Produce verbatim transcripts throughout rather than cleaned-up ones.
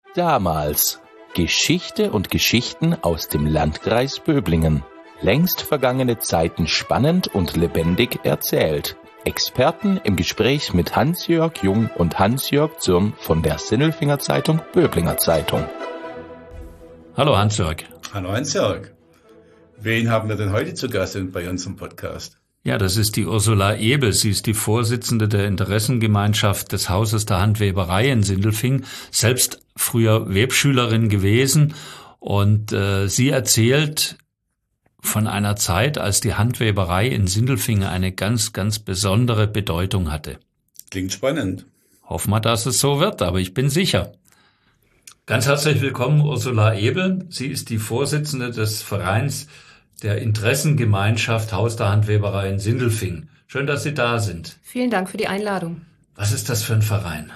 Damals. Geschichte und Geschichten aus dem Landkreis Böblingen. Längst vergangene Zeiten spannend und lebendig erzählt. Experten im Gespräch mit Hans-Jörg Jung und Hans-Jörg Zürn von der Sinnelfinger Zeitung Böblinger Zeitung. Hallo Hans-Jörg. Hallo Hans-Jörg. Wen haben wir denn heute zu Gast bei unserem Podcast? Ja, das ist die Ursula Ebel. Sie ist die Vorsitzende der Interessengemeinschaft des Hauses der Handweberei in Sindelfingen, selbst früher Webschülerin gewesen. Und äh, sie erzählt von einer Zeit, als die Handweberei in Sindelfingen eine ganz, ganz besondere Bedeutung hatte. Klingt spannend. Hoffen wir, dass es so wird, aber ich bin sicher. Ganz herzlich willkommen, Ursula Ebel. Sie ist die Vorsitzende des Vereins der Interessengemeinschaft Haus der Handweberei in Sindelfingen. Schön, dass Sie da sind. Vielen Dank für die Einladung. Was ist das für ein Verein?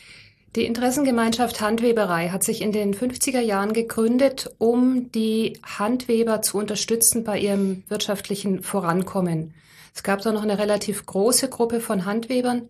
Die Interessengemeinschaft Handweberei hat sich in den fünfziger Jahren gegründet, um die Handweber zu unterstützen bei ihrem wirtschaftlichen Vorankommen. Es gab da noch eine relativ große Gruppe von Handwebern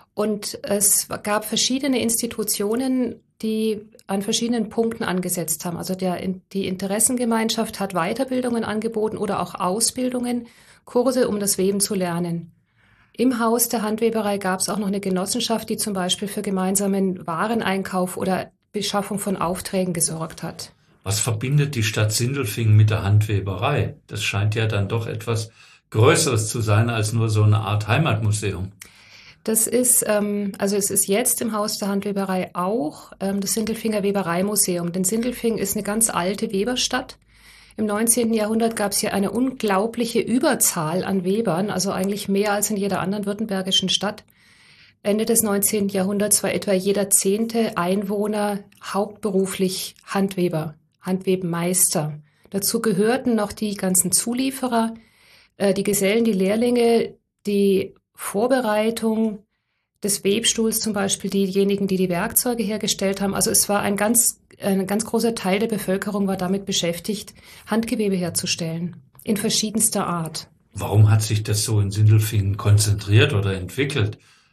und es gab verschiedene Institutionen, die an verschiedenen Punkten angesetzt haben. Also der, die Interessengemeinschaft hat Weiterbildungen angeboten oder auch Ausbildungen, Kurse, um das Weben zu lernen. Im Haus der Handweberei gab es auch noch eine Genossenschaft, die zum Beispiel für gemeinsamen Wareneinkauf oder Beschaffung von Aufträgen gesorgt hat. Was verbindet die Stadt Sindelfingen mit der Handweberei? Das scheint ja dann doch etwas Größeres zu sein als nur so eine Art Heimatmuseum. Das ist, ähm, also es ist jetzt im Haus der Handweberei auch ähm, das Sindelfinger Webereimuseum. Denn Sindelfingen ist eine ganz alte Weberstadt. Im neunzehnten Jahrhundert gab es hier eine unglaubliche Überzahl an Webern, also eigentlich mehr als in jeder anderen württembergischen Stadt. Ende des neunzehnten Jahrhunderts war etwa jeder zehnte Einwohner hauptberuflich Handweber, Handwebenmeister. Dazu gehörten noch die ganzen Zulieferer, äh, die Gesellen, die Lehrlinge, die Vorbereitung des Webstuhls zum Beispiel, diejenigen, die die Werkzeuge hergestellt haben. Also es war ein ganz, ein ganz großer Teil der Bevölkerung war damit beschäftigt, Handgewebe herzustellen, in verschiedenster Art. Warum hat sich das so in Sindelfingen konzentriert oder entwickelt,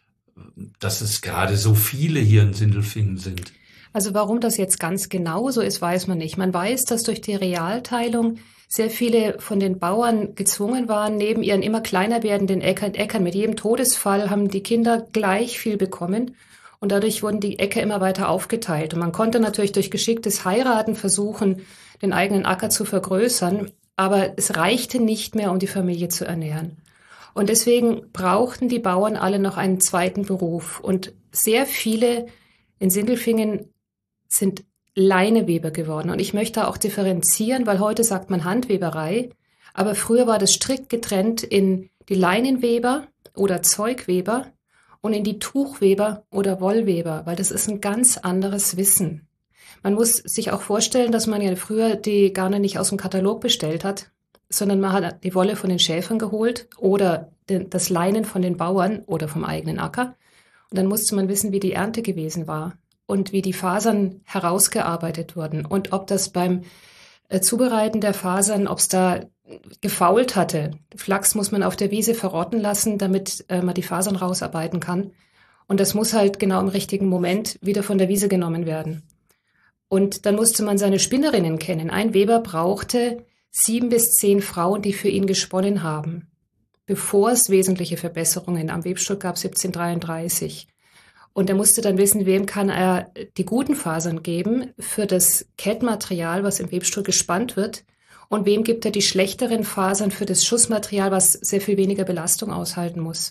dass es gerade so viele hier in Sindelfingen sind? Also warum das jetzt ganz genau so ist, weiß man nicht. Man weiß, dass durch die Realteilung sehr viele von den Bauern gezwungen waren, neben ihren immer kleiner werdenden Äckern, Äckern mit jedem Todesfall haben die Kinder gleich viel bekommen und dadurch wurden die Äcker immer weiter aufgeteilt. Und man konnte natürlich durch geschicktes Heiraten versuchen, den eigenen Acker zu vergrößern, aber es reichte nicht mehr, um die Familie zu ernähren. Und deswegen brauchten die Bauern alle noch einen zweiten Beruf. Und sehr viele in Sindelfingen sind Leineweber geworden. Und ich möchte auch differenzieren, weil heute sagt man Handweberei, aber früher war das strikt getrennt in die Leinenweber oder Zeugweber und in die Tuchweber oder Wollweber, weil das ist ein ganz anderes Wissen. Man muss sich auch vorstellen, dass man ja früher die Garne nicht aus dem Katalog bestellt hat, sondern man hat die Wolle von den Schäfern geholt oder das Leinen von den Bauern oder vom eigenen Acker. Und dann musste man wissen, wie die Ernte gewesen war und wie die Fasern herausgearbeitet wurden und ob das beim äh, Zubereiten der Fasern, ob es da gefault hatte. Flachs muss man auf der Wiese verrotten lassen, damit äh, man die Fasern rausarbeiten kann. Und das muss halt genau im richtigen Moment wieder von der Wiese genommen werden. Und dann musste man seine Spinnerinnen kennen. Ein Weber brauchte sieben bis zehn Frauen, die für ihn gesponnen haben, bevor es wesentliche Verbesserungen am Webstuhl gab, siebzehnhundertdreiunddreißig. Und er musste dann wissen, wem kann er die guten Fasern geben für das Kettmaterial, was im Webstuhl gespannt wird, und wem gibt er die schlechteren Fasern für das Schussmaterial, was sehr viel weniger Belastung aushalten muss.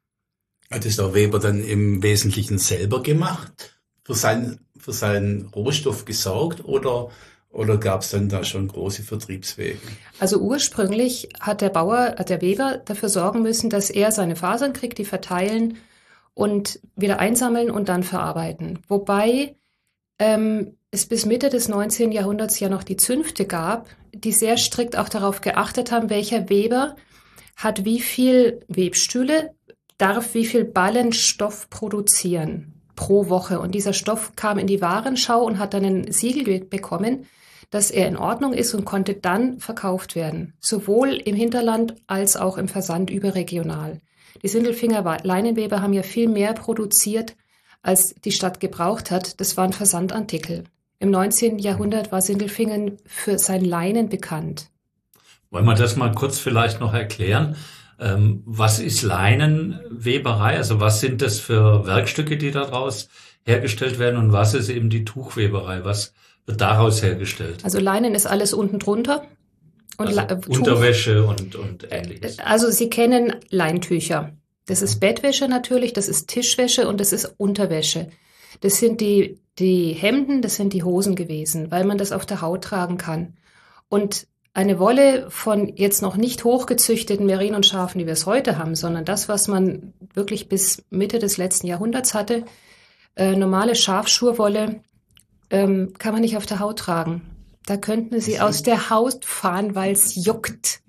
Hat es der Weber dann im Wesentlichen selber gemacht, für seinen, für seinen Rohstoff gesorgt, oder, oder gab es dann da schon große Vertriebswege? Also ursprünglich hat der Bauer, hat der Weber dafür sorgen müssen, dass er seine Fasern kriegt, die verteilen und wieder einsammeln und dann verarbeiten. Wobei ähm, es bis Mitte des neunzehnten Jahrhunderts ja noch die Zünfte gab, die sehr strikt auch darauf geachtet haben, welcher Weber hat wie viel Webstühle, darf wie viel Ballen Stoff produzieren pro Woche. Und dieser Stoff kam in die Warenschau und hat dann ein Siegel bekommen, dass er in Ordnung ist und konnte dann verkauft werden. Sowohl im Hinterland als auch im Versand überregional. Die Sindelfinger Leinenweber haben ja viel mehr produziert, als die Stadt gebraucht hat. Das waren Versandartikel. Im neunzehnten Jahrhundert war Sindelfingen für sein Leinen bekannt. Wollen wir das mal kurz vielleicht noch erklären? Ähm, was ist Leinenweberei? Also was sind das für Werkstücke, die daraus hergestellt werden, und was ist eben die Tuchweberei? Was wird daraus hergestellt? Also Leinen ist alles unten drunter. Und also La- Unterwäsche und, und Ähnliches. Also Sie kennen Leintücher. Das ist Bettwäsche natürlich, das ist Tischwäsche und das ist Unterwäsche. Das sind die, die Hemden, das sind die Hosen gewesen, weil man das auf der Haut tragen kann. Und eine Wolle von jetzt noch nicht hochgezüchteten Merino und Schafen, wie wir es heute haben, sondern das, was man wirklich bis Mitte des letzten Jahrhunderts hatte, äh, normale Schafschurwolle, ähm, kann man nicht auf der Haut tragen. Da könnten Sie aus der Haut fahren, weil es juckt.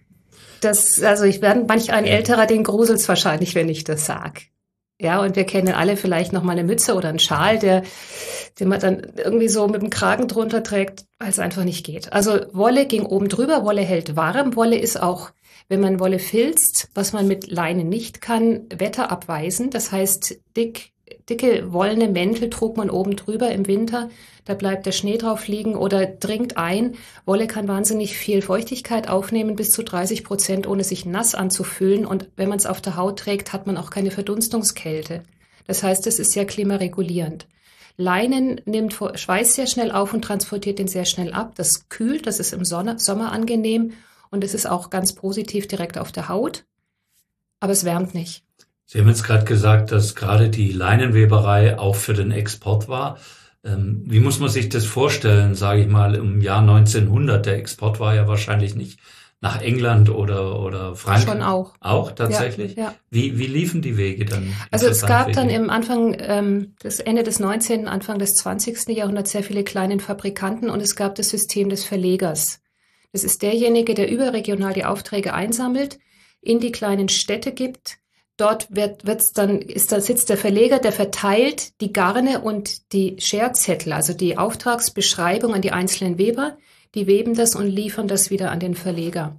Das, also ich werde manch ein Älterer, den gruselt's wahrscheinlich, wenn ich das sag. Ja, und wir kennen alle vielleicht noch mal eine Mütze oder einen Schal, der, den man dann irgendwie so mit dem Kragen drunter trägt, weil es einfach nicht geht. Also Wolle ging oben drüber, Wolle hält warm. Wolle ist auch, wenn man Wolle filzt, was man mit Leinen nicht kann, wetterabweisend. Das heißt, dick, dicke wollene Mäntel trug man oben drüber im Winter. Da bleibt der Schnee drauf liegen oder dringt ein. Wolle kann wahnsinnig viel Feuchtigkeit aufnehmen, bis zu dreißig Prozent, ohne sich nass anzufühlen. Und wenn man es auf der Haut trägt, hat man auch keine Verdunstungskälte. Das heißt, es ist sehr klimaregulierend. Leinen nimmt Schweiß sehr schnell auf und transportiert den sehr schnell ab. Das kühlt, das ist im Sonne, Sommer angenehm und es ist auch ganz positiv direkt auf der Haut. Aber es wärmt nicht. Sie haben jetzt gerade gesagt, dass gerade die Leinenweberei auch für den Export war. Ähm, wie muss man sich das vorstellen, sage ich mal, im Jahr neunzehnhundert? Der Export war ja wahrscheinlich nicht nach England oder, oder Frankreich. Schon auch. Auch tatsächlich? Ja, ja. Wie, wie liefen die Wege dann? Also es gab dann im Anfang, ähm, das Ende des neunzehnten, Anfang des zwanzigsten Jahrhunderts sehr viele kleine Fabrikanten und es gab das System des Verlegers. Das ist derjenige, der überregional die Aufträge einsammelt, in die kleinen Städte gibt. Dort wird, wird's dann, ist da sitzt der Verleger, der verteilt die Garne und die Scherzettel, also die Auftragsbeschreibung an die einzelnen Weber. Die weben das und liefern das wieder an den Verleger.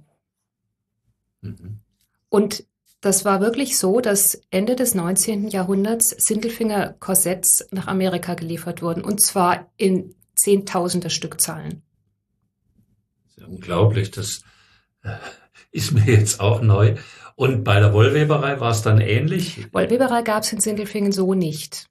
Mhm. Und das war wirklich so, dass Ende des neunzehnten Jahrhunderts Sindelfinger Korsetts nach Amerika geliefert wurden. Und zwar in Zehntausender Stückzahlen. Das ist ja unglaublich. Das ist mir jetzt auch neu. Und bei der Wollweberei war es dann ähnlich? Wollweberei gab es in Sindelfingen so nicht.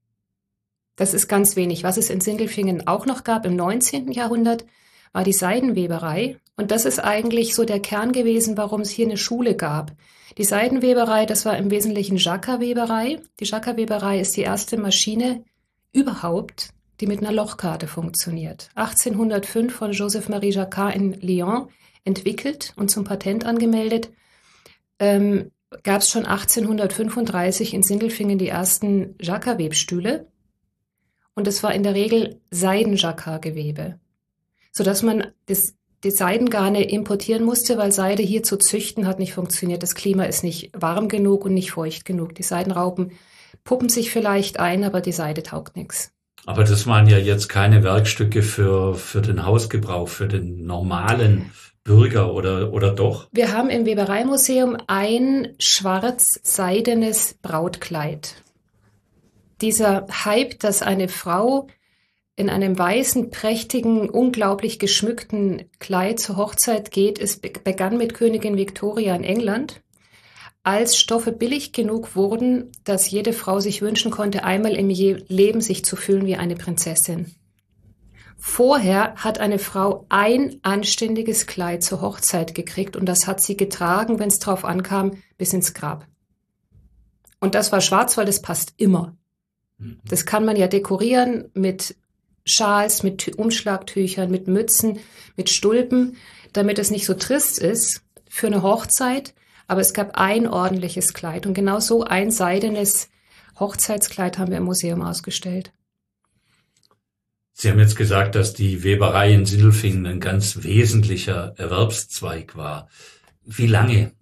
Das ist ganz wenig. Was es in Sindelfingen auch noch gab im neunzehnten Jahrhundert, war die Seidenweberei. Und das ist eigentlich so der Kern gewesen, warum es hier eine Schule gab. Die Seidenweberei, das war im Wesentlichen Jacquard-Weberei. Die Jacquard-Weberei ist die erste Maschine überhaupt, die mit einer Lochkarte funktioniert. achtzehnhundertfünf von Joseph-Marie Jacquard in Lyon entwickelt und zum Patent angemeldet. Ähm, gab es schon achtzehnhundertfünfunddreißig in Sindelfingen die ersten Jacquard-Webstühle. Und es war in der Regel Seiden-Jacquard-Gewebe, sodass man das, die Seidengarne importieren musste, weil Seide hier zu züchten hat nicht funktioniert. Das Klima ist nicht warm genug und nicht feucht genug. Die Seidenraupen puppen sich vielleicht ein, aber die Seide taugt nichts. Aber das waren ja jetzt keine Werkstücke für, für den Hausgebrauch, für den normalen Bürger oder, oder doch? Wir haben im Webereimuseum ein schwarz-seidenes Brautkleid. Dieser Hype, dass eine Frau in einem weißen, prächtigen, unglaublich geschmückten Kleid zur Hochzeit geht, ist, begann mit Königin Victoria in England. Als Stoffe billig genug wurden, dass jede Frau sich wünschen konnte, einmal im Leben sich zu fühlen wie eine Prinzessin. Vorher hat eine Frau ein anständiges Kleid zur Hochzeit gekriegt und das hat sie getragen, wenn es drauf ankam, bis ins Grab. Und das war schwarz, weil das passt immer. Das kann man ja dekorieren mit Schals, mit Umschlagtüchern, mit Mützen, mit Stulpen, damit es nicht so trist ist für eine Hochzeit. Aber es gab ein ordentliches Kleid und genau so ein seidenes Hochzeitskleid haben wir im Museum ausgestellt. Sie haben jetzt gesagt, dass die Weberei in Sindelfingen ein ganz wesentlicher Erwerbszweig war. Wie lange?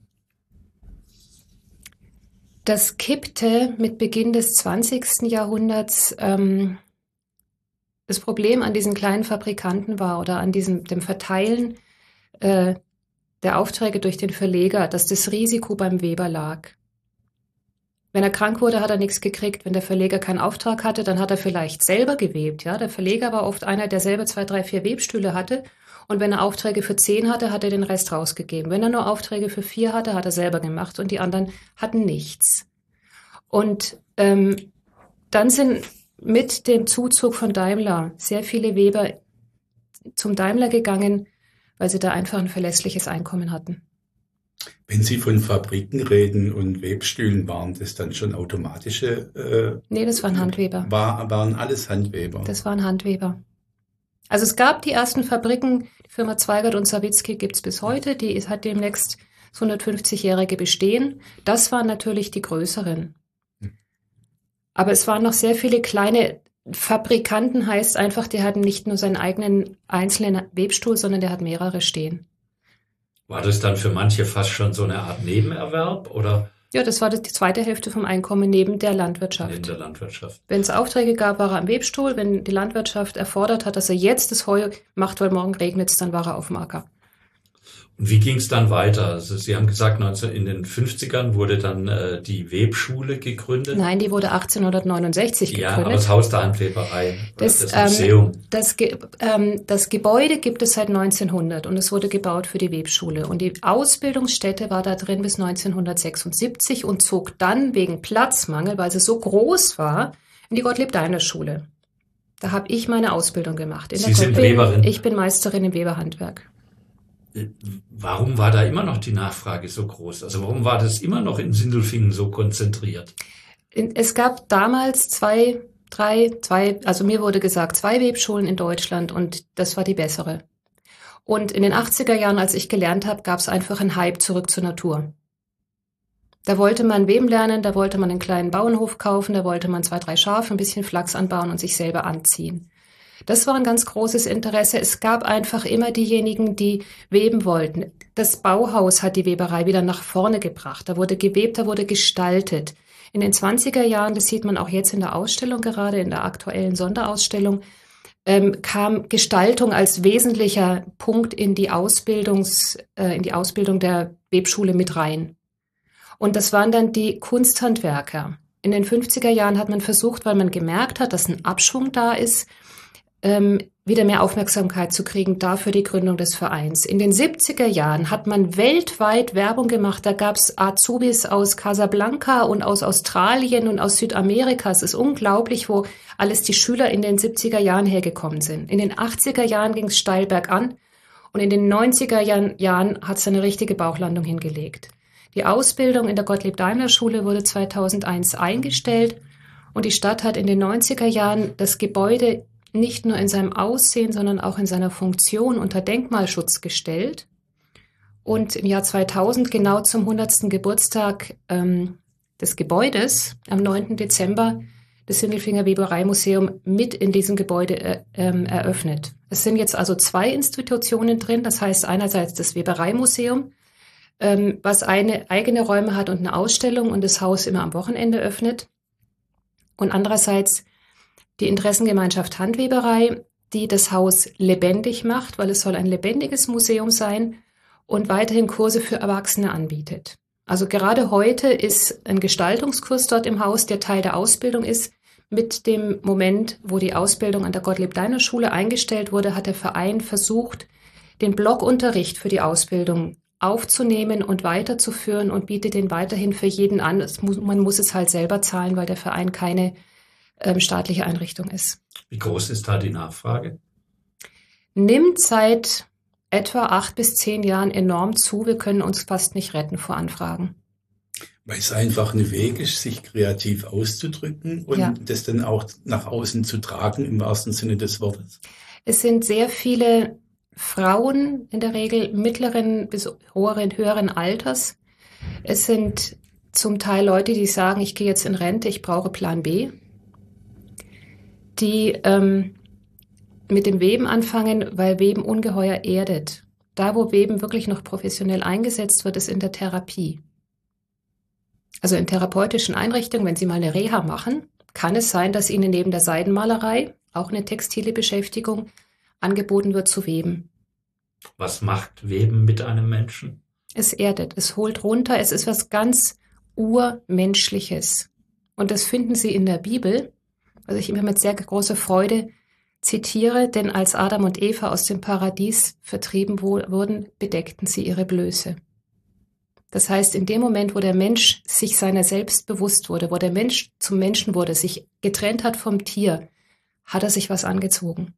Das kippte mit Beginn des zwanzigsten Jahrhunderts. Ähm, das Problem an diesen kleinen Fabrikanten war oder an diesem dem Verteilen äh, der Aufträge durch den Verleger, dass das Risiko beim Weber lag. Wenn er krank wurde, hat er nichts gekriegt. Wenn der Verleger keinen Auftrag hatte, dann hat er vielleicht selber gewebt. Ja, der Verleger war oft einer, der selber zwei, drei, vier Webstühle hatte. Und wenn er Aufträge für zehn hatte, hat er den Rest rausgegeben. Wenn er nur Aufträge für vier hatte, hat er selber gemacht und die anderen hatten nichts. Und ähm, dann sind mit dem Zuzug von Daimler sehr viele Weber zum Daimler gegangen, weil sie da einfach ein verlässliches Einkommen hatten. Wenn Sie von Fabriken reden und Webstühlen, waren das dann schon automatische? Äh, nee, das waren Handweber. War, waren alles Handweber? Das waren Handweber. Also es gab die ersten Fabriken, die Firma Zweigert und Sawicki gibt es bis heute, die hat demnächst das hundertfünfzigjährige Bestehen. Das waren natürlich die größeren. Aber es waren noch sehr viele kleine Fabrikanten, heißt einfach, die hatten nicht nur seinen eigenen einzelnen Webstuhl, sondern der hat mehrere stehen. War das dann für manche fast schon so eine Art Nebenerwerb, oder? Ja, das war die zweite Hälfte vom Einkommen neben der Landwirtschaft. Neben der Landwirtschaft. Wenn es Aufträge gab, war er am Webstuhl. Wenn die Landwirtschaft erfordert hat, dass er jetzt das Heu macht, weil morgen regnet es, dann war er auf dem Acker. Und wie ging es dann weiter? Also Sie haben gesagt, neunzehn in den fünfzigern wurde dann äh, die Webschule gegründet. Nein, die wurde achtzehnhundertneunundsechzig ja, gegründet. Aber das Haus der Handweberei, das, das Museum. Ähm, das, Ge ähm, das Gebäude gibt es seit neunzehnhundert und es wurde gebaut für die Webschule. Und die Ausbildungsstätte war da drin bis neunzehnhundertsechsundsiebzig und zog dann wegen Platzmangel, weil sie so groß war, in die Gottlieb-Daimler-Schule. Da habe ich meine Ausbildung gemacht. In Sie der sind Gottlieb Weberin? Ich bin Meisterin im Weberhandwerk. Warum war da immer noch die Nachfrage so groß? Also warum war das immer noch in Sindelfingen so konzentriert? Es gab damals zwei, drei, zwei, also mir wurde gesagt, zwei Webschulen in Deutschland und das war die bessere. Und in den achtziger Jahren, als ich gelernt habe, gab es einfach einen Hype zurück zur Natur. Da wollte man Weben lernen, da wollte man einen kleinen Bauernhof kaufen, da wollte man zwei, drei Schafe, ein bisschen Flachs anbauen und sich selber anziehen. Das war ein ganz großes Interesse. Es gab einfach immer diejenigen, die weben wollten. Das Bauhaus hat die Weberei wieder nach vorne gebracht. Da wurde gewebt, da wurde gestaltet. In den zwanziger Jahren, das sieht man auch jetzt in der Ausstellung gerade, in der aktuellen Sonderausstellung, ähm, kam Gestaltung als wesentlicher Punkt in die Ausbildungs, äh, in die Ausbildung der Webschule mit rein. Und das waren dann die Kunsthandwerker. In den fünfziger Jahren hat man versucht, weil man gemerkt hat, dass ein Abschwung da ist, Ähm, wieder mehr Aufmerksamkeit zu kriegen, dafür die Gründung des Vereins. In den siebziger Jahren hat man weltweit Werbung gemacht. Da gab es Azubis aus Casablanca und aus Australien und aus Südamerika. Es ist unglaublich, wo alles die Schüler in den siebziger Jahren hergekommen sind. In den achtziger Jahren ging es steil bergan und in den neunziger Jahren hat es eine richtige Bauchlandung hingelegt. Die Ausbildung in der Gottlieb-Daimler-Schule wurde zweitausendeins eingestellt und die Stadt hat in den neunziger Jahren das Gebäude nicht nur in seinem Aussehen, sondern auch in seiner Funktion unter Denkmalschutz gestellt. Und im Jahr zweitausend, genau zum hundertsten Geburtstag ähm, des Gebäudes, am neunten Dezember, das Sindelfinger Webereimuseum mit in diesem Gebäude äh, ähm, eröffnet. Es sind jetzt also zwei Institutionen drin, das heißt einerseits das Webereimuseum, ähm, was eine eigene Räume hat und eine Ausstellung und das Haus immer am Wochenende öffnet. Und andererseits die Interessengemeinschaft Handweberei, die das Haus lebendig macht, weil es soll ein lebendiges Museum sein und weiterhin Kurse für Erwachsene anbietet. Also gerade heute ist ein Gestaltungskurs dort im Haus, der Teil der Ausbildung ist. Mit dem Moment, wo die Ausbildung an der Gottlieb-Daimler-Schule eingestellt wurde, hat der Verein versucht, den Blockunterricht für die Ausbildung aufzunehmen und weiterzuführen und bietet den weiterhin für jeden an. Es muss, man muss es halt selber zahlen, weil der Verein keine ähm, staatliche Einrichtung ist. Wie groß ist da die Nachfrage? Nimmt seit etwa acht bis zehn Jahren enorm zu. Wir können uns fast nicht retten vor Anfragen. Weil es einfach ein Weg ist, sich kreativ auszudrücken und Ja. das dann auch nach außen zu tragen, im wahrsten Sinne des Wortes. Es sind sehr viele Frauen, in der Regel mittleren bis höheren, höheren Alters. Es sind zum Teil Leute, die sagen, ich gehe jetzt in Rente, ich brauche Plan B. Die ähm, mit dem Weben anfangen, weil Weben ungeheuer erdet. Da, wo Weben wirklich noch professionell eingesetzt wird, ist in der Therapie. Also in therapeutischen Einrichtungen, wenn Sie mal eine Reha machen, kann es sein, dass Ihnen neben der Seidenmalerei auch eine textile Beschäftigung angeboten wird zu weben. Was macht Weben mit einem Menschen? Es erdet, es holt runter, es ist was ganz Urmenschliches. Und das finden Sie in der Bibel, was ich immer mit sehr großer Freude zitiere, denn als Adam und Eva aus dem Paradies vertrieben wurden, bedeckten sie ihre Blöße. Das heißt, in dem Moment, wo der Mensch sich seiner selbst bewusst wurde, wo der Mensch zum Menschen wurde, sich getrennt hat vom Tier, hat er sich was angezogen.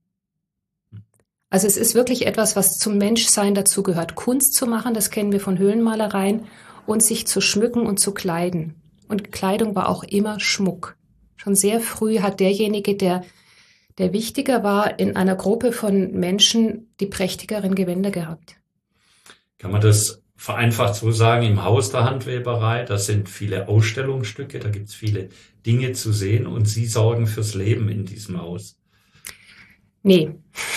Also es ist wirklich etwas, was zum Menschsein dazugehört. Kunst zu machen, das kennen wir von Höhlenmalereien, und sich zu schmücken und zu kleiden. Und Kleidung war auch immer Schmuck. Schon sehr früh hat derjenige, der, der wichtiger war, in einer Gruppe von Menschen die prächtigeren Gewänder gehabt. Kann man das vereinfacht so sagen, im Haus der Handweberei, das sind viele Ausstellungsstücke, da gibt es viele Dinge zu sehen und Sie sorgen fürs Leben in diesem Haus? Nee,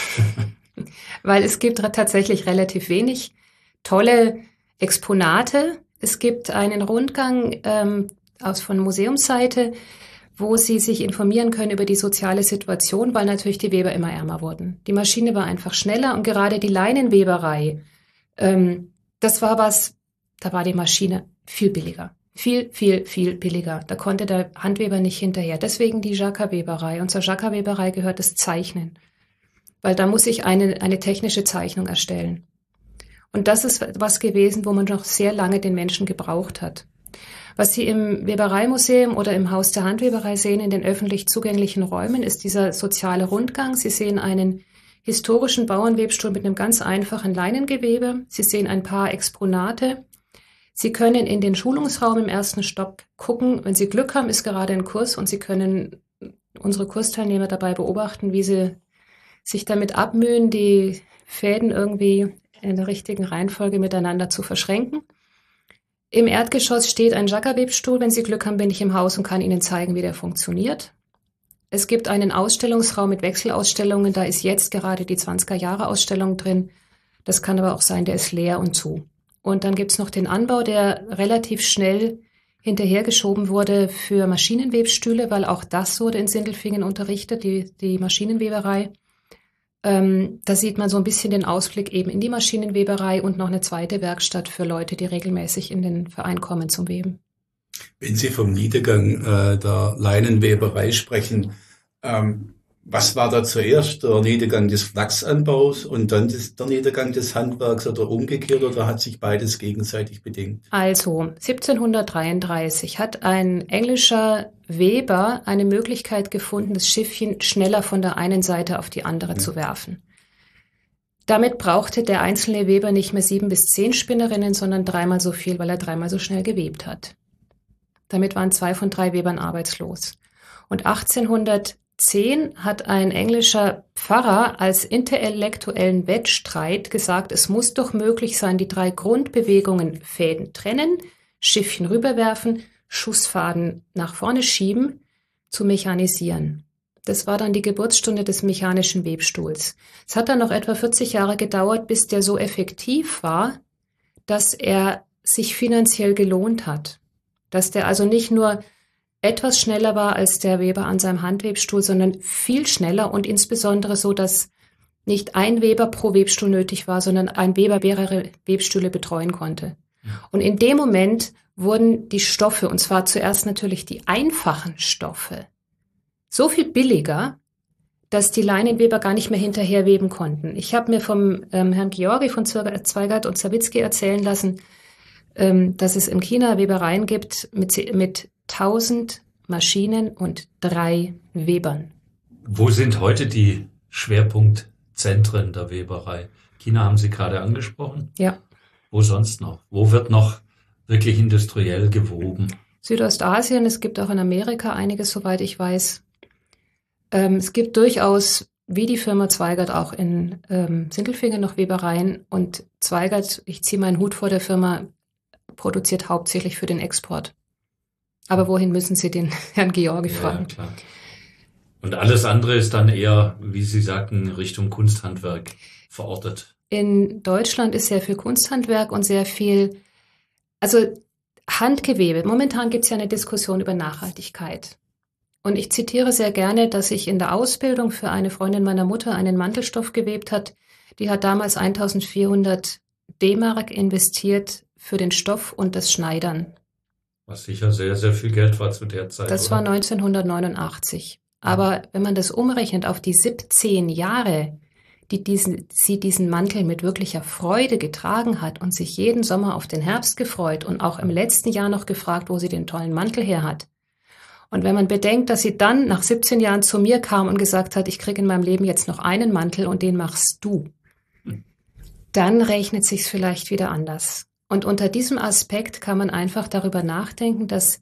weil es gibt tatsächlich relativ wenig tolle Exponate. Es gibt einen Rundgang ähm, aus von Museumsseite, wo Sie sich informieren können über die soziale Situation, weil natürlich die Weber immer ärmer wurden. Die Maschine war einfach schneller und gerade die Leinenweberei, ähm, das war was, da war die Maschine viel billiger. Viel, viel, viel billiger. Da konnte der Handweber nicht hinterher. Deswegen die Jacquard-Weberei. Und zur Jacquard-Weberei gehört das Zeichnen. Weil da muss ich eine, eine technische Zeichnung erstellen. Und das ist was gewesen, wo man noch sehr lange den Menschen gebraucht hat. Was Sie im Webereimuseum oder im Haus der Handweberei sehen, in den öffentlich zugänglichen Räumen, ist dieser soziale Rundgang. Sie sehen einen historischen Bauernwebstuhl mit einem ganz einfachen Leinengewebe. Sie sehen ein paar Exponate. Sie können in den Schulungsraum im ersten Stock gucken. Wenn Sie Glück haben, ist gerade ein Kurs und Sie können unsere Kursteilnehmer dabei beobachten, wie sie sich damit abmühen, die Fäden irgendwie in der richtigen Reihenfolge miteinander zu verschränken. Im Erdgeschoss steht ein Jacquard-Webstuhl. Wenn Sie Glück haben, bin ich im Haus und kann Ihnen zeigen, wie der funktioniert. Es gibt einen Ausstellungsraum mit Wechselausstellungen. Da ist jetzt gerade die zwanziger-Jahre-Ausstellung drin. Das kann aber auch sein, der ist leer und zu. Und dann gibt es noch den Anbau, der relativ schnell hinterhergeschoben wurde für Maschinenwebstühle, weil auch das wurde in Sindelfingen unterrichtet, die, die Maschinenweberei. Ähm, da sieht man so ein bisschen den Ausblick eben in die Maschinenweberei und noch eine zweite Werkstatt für Leute, die regelmäßig in den Verein kommen zum Weben. Wenn Sie vom Niedergang äh, der Leinenweberei sprechen, ähm, was war da zuerst, der Niedergang des Flachsanbaus und dann des, der Niedergang des Handwerks oder umgekehrt, oder hat sich beides gegenseitig bedingt? Also siebzehnhundertdreiunddreißig hat ein englischer Weber eine Möglichkeit gefunden, das Schiffchen schneller von der einen Seite auf die andere ja. zu werfen. Damit brauchte der einzelne Weber nicht mehr sieben bis zehn Spinnerinnen, sondern dreimal so viel, weil er dreimal so schnell gewebt hat. Damit waren zwei von drei Webern arbeitslos. Und achtzehnhundertzehn hat ein englischer Pfarrer als intellektuellen Wettstreit gesagt, es muss doch möglich sein, die drei Grundbewegungen Fäden trennen, Schiffchen rüberwerfen, Schussfaden nach vorne schieben, zu mechanisieren. Das war dann die Geburtsstunde des mechanischen Webstuhls. Es hat dann noch etwa vierzig Jahre gedauert, bis der so effektiv war, dass er sich finanziell gelohnt hat. Dass der also nicht nur etwas schneller war als der Weber an seinem Handwebstuhl, sondern viel schneller und insbesondere so, dass nicht ein Weber pro Webstuhl nötig war, sondern ein Weber mehrere Webstühle betreuen konnte. Ja. Und in dem Moment wurden die Stoffe, und zwar zuerst natürlich die einfachen Stoffe, so viel billiger, dass die Leinenweber gar nicht mehr hinterher weben konnten. Ich habe mir vom ähm, Herrn Georgi von Zweigert und Sawicki erzählen lassen, ähm, dass es in China Webereien gibt mit, mit tausend Maschinen und drei Webern. Wo sind heute die Schwerpunktzentren der Weberei? China haben Sie gerade angesprochen. Ja. Wo sonst noch? Wo wird noch wirklich industriell gewoben? Südostasien, es gibt auch in Amerika einiges, soweit ich weiß. Ähm, es gibt durchaus, wie die Firma Zweigert, auch in ähm, Sindelfingen noch Webereien. Und Zweigert, ich ziehe meinen Hut vor der Firma, produziert hauptsächlich für den Export. Aber wohin müssen Sie den Herrn Georgi fragen? Ja, klar. Und alles andere ist dann eher, wie Sie sagten, Richtung Kunsthandwerk verortet. In Deutschland ist sehr viel Kunsthandwerk und sehr viel, also Handgewebe. Momentan gibt es ja eine Diskussion über Nachhaltigkeit. Und ich zitiere sehr gerne, dass ich in der Ausbildung für eine Freundin meiner Mutter einen Mantelstoff gewebt hat. Die hat damals eintausendvierhundert D-Mark investiert für den Stoff und das Schneidern. Was sicher sehr, sehr viel Geld war zu der Zeit. Das oder? war neunzehnhundertneunundachtzig. Aber wenn man das umrechnet auf die siebzehn Jahre, die diesen, sie diesen Mantel mit wirklicher Freude getragen hat und sich jeden Sommer auf den Herbst gefreut und auch im letzten Jahr noch gefragt, wo sie den tollen Mantel her hat. Und wenn man bedenkt, dass sie dann nach siebzehn Jahren zu mir kam und gesagt hat, ich kriege in meinem Leben jetzt noch einen Mantel und den machst du, dann rechnet sich's vielleicht wieder anders. Und unter diesem Aspekt kann man einfach darüber nachdenken, dass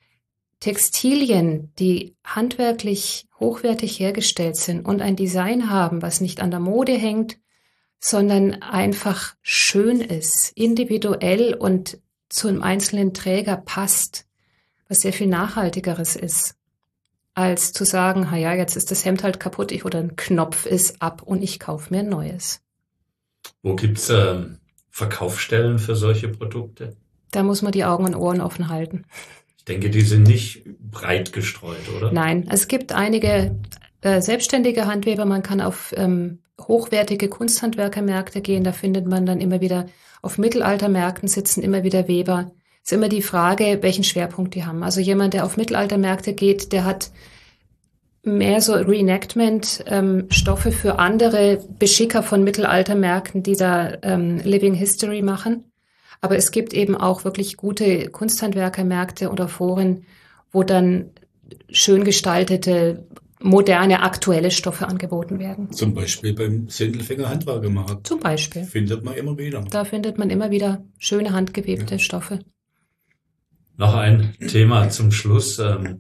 Textilien, die handwerklich hochwertig hergestellt sind und ein Design haben, was nicht an der Mode hängt, sondern einfach schön ist, individuell und zu einem einzelnen Träger passt, was sehr viel Nachhaltigeres ist, als zu sagen, ha ja, jetzt ist das Hemd halt kaputt ich, oder ein Knopf ist ab und ich kaufe mir ein neues. Wo gibt's ähm, Verkaufsstellen für solche Produkte? Da muss man die Augen und Ohren offen halten. Ich denke, die sind nicht breit gestreut, oder? Nein, es gibt einige äh, selbstständige Handweber. Man kann auf ähm, hochwertige Kunsthandwerkermärkte gehen. Da findet man dann immer wieder, auf Mittelaltermärkten sitzen immer wieder Weber. Es ist immer die Frage, welchen Schwerpunkt die haben. Also jemand, der auf Mittelaltermärkte geht, der hat mehr so Reenactment-Stoffe ähm, für andere Beschicker von Mittelaltermärkten, die da ähm, Living History machen. Aber es gibt eben auch wirklich gute Kunsthandwerkermärkte oder Foren, wo dann schön gestaltete, moderne, aktuelle Stoffe angeboten werden. Zum Beispiel beim Sindelfinger Handwerkermarkt. Zum Beispiel. Findet man immer wieder. Da findet man immer wieder schöne handgewebte Ja. Stoffe. Noch ein Thema zum Schluss. Ähm,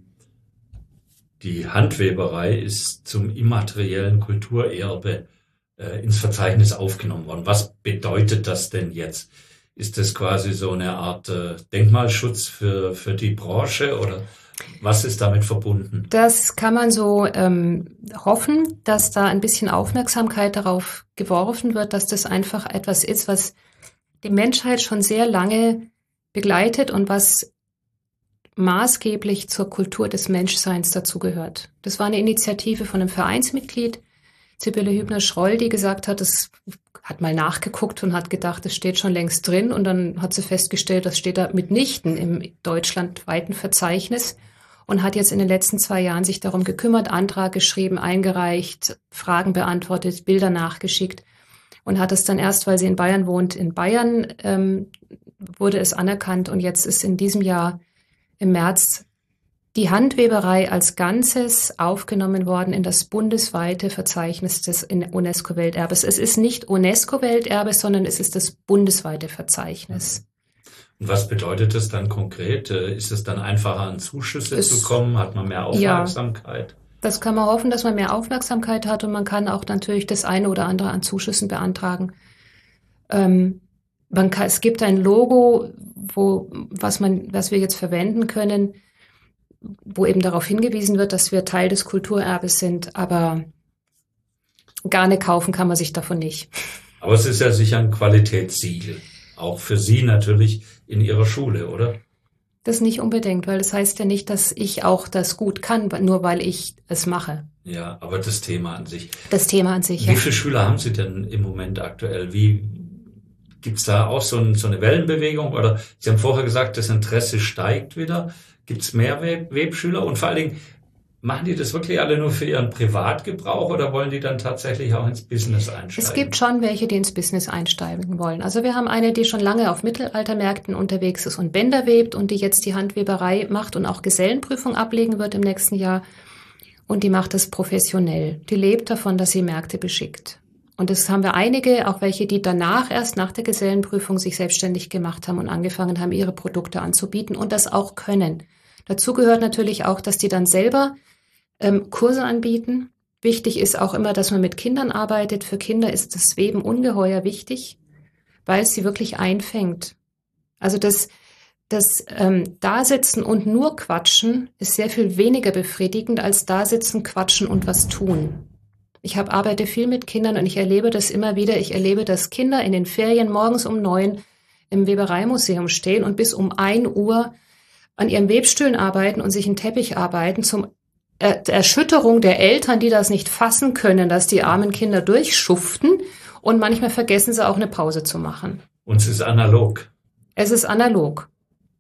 die Handweberei ist zum immateriellen Kulturerbe äh, ins Verzeichnis aufgenommen worden. Was bedeutet das denn jetzt? Ist das quasi so eine Art äh, Denkmalschutz für, für die Branche oder was ist damit verbunden? Das kann man so ähm, hoffen, dass da ein bisschen Aufmerksamkeit darauf geworfen wird, dass das einfach etwas ist, was die Menschheit schon sehr lange begleitet und was maßgeblich zur Kultur des Menschseins dazugehört. Das war eine Initiative von einem Vereinsmitglied, Sibylle Hübner-Schroll, die gesagt hat, das hat mal nachgeguckt und hat gedacht, das steht schon längst drin. Und dann hat sie festgestellt, das steht da mitnichten im deutschlandweiten Verzeichnis und hat jetzt in den letzten zwei Jahren sich darum gekümmert, Antrag geschrieben, eingereicht, Fragen beantwortet, Bilder nachgeschickt und hat es dann erst, weil sie in Bayern wohnt, in Bayern ähm, wurde es anerkannt. Und jetzt ist in diesem Jahr im März die Handweberei als Ganzes aufgenommen worden in das bundesweite Verzeichnis des UNESCO-Welterbes. Es ist nicht UNESCO-Welterbe, sondern es ist das bundesweite Verzeichnis. Und was bedeutet das dann konkret? Ist es dann einfacher, an Zuschüsse Es, zu kommen? Hat man mehr Aufmerksamkeit? Ja, das kann man hoffen, dass man mehr Aufmerksamkeit hat und man kann auch natürlich das eine oder andere an Zuschüssen beantragen. Ähm, man kann, es gibt ein Logo, wo, was man, was wir jetzt verwenden können, wo eben darauf hingewiesen wird, dass wir Teil des Kulturerbes sind, aber Garne kaufen kann man sich davon nicht. Aber es ist ja sicher ein Qualitätssiegel, auch für Sie natürlich in Ihrer Schule, oder? Das nicht unbedingt, weil das heißt ja nicht, dass ich auch das gut kann, nur weil ich es mache. Ja, aber das Thema an sich. Das Thema an sich, Wie ja. viele Schüler haben Sie denn im Moment aktuell? Wie gibt's da auch so, ein, so eine Wellenbewegung? Oder Sie haben vorher gesagt, das Interesse steigt wieder. Gibt's mehr Web- Webschüler? Und vor allen Dingen, machen die das wirklich alle nur für ihren Privatgebrauch oder wollen die dann tatsächlich auch ins Business einsteigen? Es gibt schon welche, die ins Business einsteigen wollen. Also wir haben eine, die schon lange auf Mittelaltermärkten unterwegs ist und Bänder webt und die jetzt die Handweberei macht und auch Gesellenprüfung ablegen wird im nächsten Jahr. Und die macht das professionell. Die lebt davon, dass sie Märkte beschickt. Und das haben wir einige, auch welche, die danach erst nach der Gesellenprüfung sich selbstständig gemacht haben und angefangen haben, ihre Produkte anzubieten und das auch können. Dazu gehört natürlich auch, dass die dann selber ähm, Kurse anbieten. Wichtig ist auch immer, dass man mit Kindern arbeitet. Für Kinder ist das Weben ungeheuer wichtig, weil es sie wirklich einfängt. Also das, das ähm, Dasitzen und nur quatschen ist sehr viel weniger befriedigend als Dasitzen, quatschen und was tun. Ich hab, arbeite viel mit Kindern und ich erlebe das immer wieder. Ich erlebe, dass Kinder in den Ferien morgens um neun im Webereimuseum stehen und bis um ein Uhr an ihren Webstühlen arbeiten und sich einen Teppich arbeiten, zum äh, der Erschütterung der Eltern, die das nicht fassen können, dass die armen Kinder durchschuften und manchmal vergessen sie auch eine Pause zu machen. Und es ist analog. Es ist analog.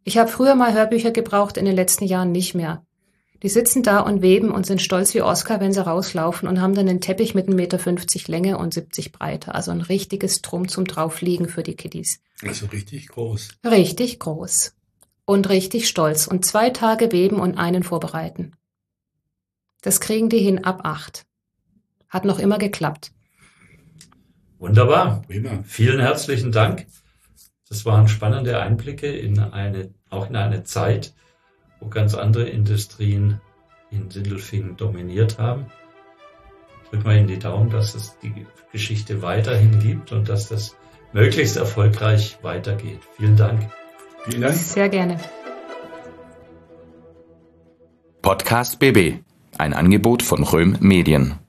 Ich habe früher mal Hörbücher gebraucht, in den letzten Jahren nicht mehr. Die sitzen da und weben und sind stolz wie Oskar, wenn sie rauslaufen und haben dann einen Teppich mit eins Komma fünfzig Meter Länge und siebzig Breite. Also ein richtiges Drum zum Draufliegen für die Kiddies. Also richtig groß. Richtig groß. Und richtig stolz. Und zwei Tage weben und einen vorbereiten. Das kriegen die hin ab acht. Hat noch immer geklappt. Wunderbar. Prima. Vielen herzlichen Dank. Das waren spannende Einblicke in eine, auch in eine Zeit, wo ganz andere Industrien in Sindelfingen dominiert haben. Drück mal in die Daumen, dass es die Geschichte weiterhin gibt und dass das möglichst erfolgreich weitergeht. Vielen Dank. Vielen Dank. Sehr gerne. Podcast B B, ein Angebot von Röhm Medien.